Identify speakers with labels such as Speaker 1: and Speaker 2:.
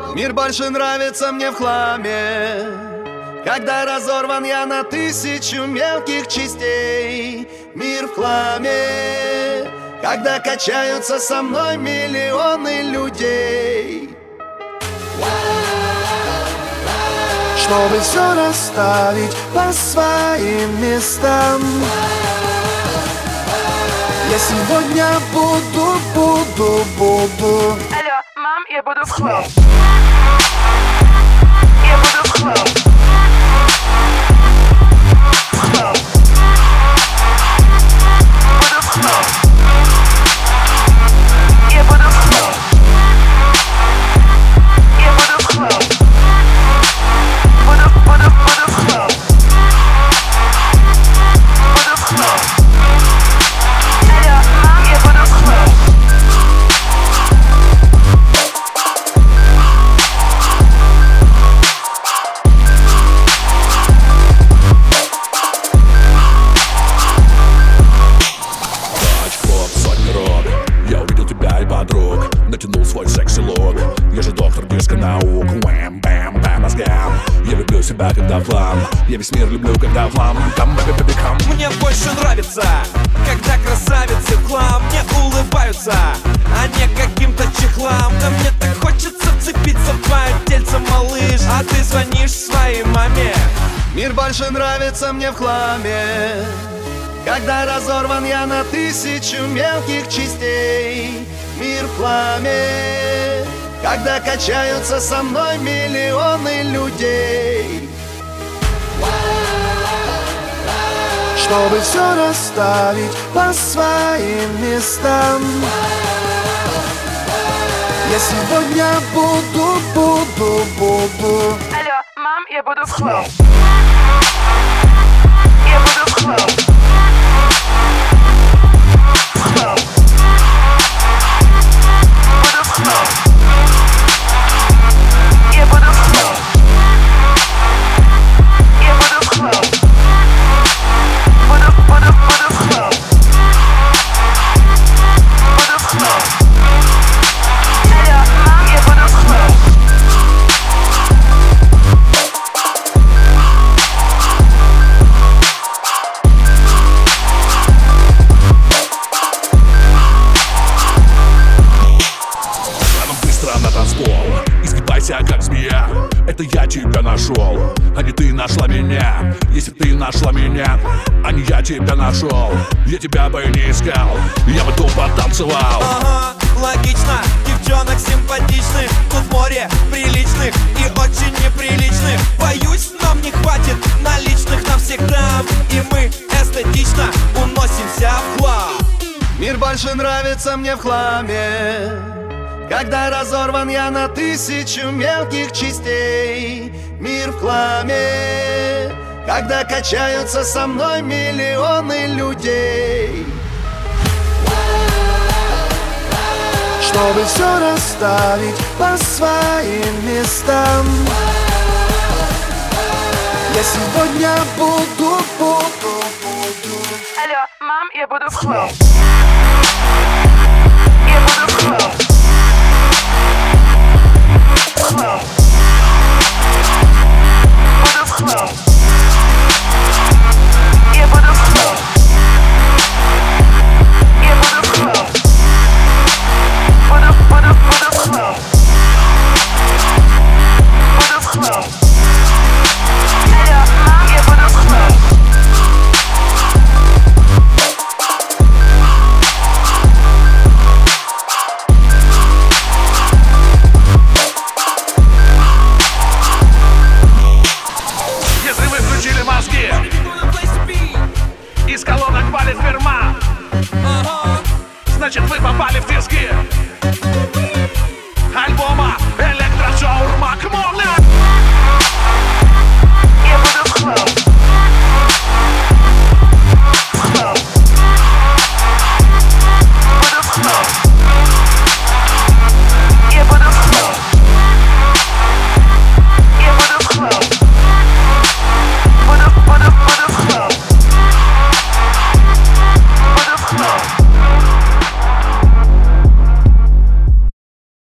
Speaker 1: Мир больше нравится мне в хламе, когда разорван я на тысячу мелких частей. Мир в хламе, когда качаются со мной миллионы людей. Чтобы все расставить по своим местам, я сегодня буду.
Speaker 2: Алло, мам, я буду в хлам. Я буду в хлам. Буду в хлам. Я буду в хлам. Я буду в хлам. Буду в хлам. Буду в хлам. Алло, мам, я буду в хлам.
Speaker 3: Натянул свой секси-лук. Я же доктор диска наук. Уэм, бэм, по мозгам. Я люблю себя, когда в хлам. Я весь мир люблю, когда в хлам.
Speaker 4: Мне больше нравится, когда красавицы в хлам мне улыбаются, а не каким-то чехлам. Да мне так хочется вцепиться в твое тельце, малыш, а ты звонишь своей маме.
Speaker 1: Мир больше нравится мне в хламе, когда разорван я на тысячу мелких частей. Мир в хламе, когда качаются со мной миллионы людей. Чтобы все расставить по своим местам, я сегодня буду.
Speaker 2: Алло, мам, я буду в хлам. Я буду в хлам. Буду в хлам. Я буду в хлам. Я буду в хлам. Буду в хлам. Буду в хлам. Алло, мам, я буду в хлам.
Speaker 3: На танцпол, изгибайся как змея. Это я тебя нашел, а не ты нашла меня. Если ты нашла меня, а не я тебя нашел, я тебя бы не искал, я бы тупо танцевал.
Speaker 4: Ага, логично, девчонок симпатичных, тут море приличных и очень неприличных. Боюсь, нам не хватит наличных навсегда, и мы эстетично уносимся в хлам.
Speaker 1: Мир больше нравится мне в хламе, когда разорван я на тысячу мелких частей. Мир в хламе, когда качаются со мной миллионы людей. Чтобы все расставить по своим местам, я сегодня буду.
Speaker 2: Алло, мам, я буду в хлам.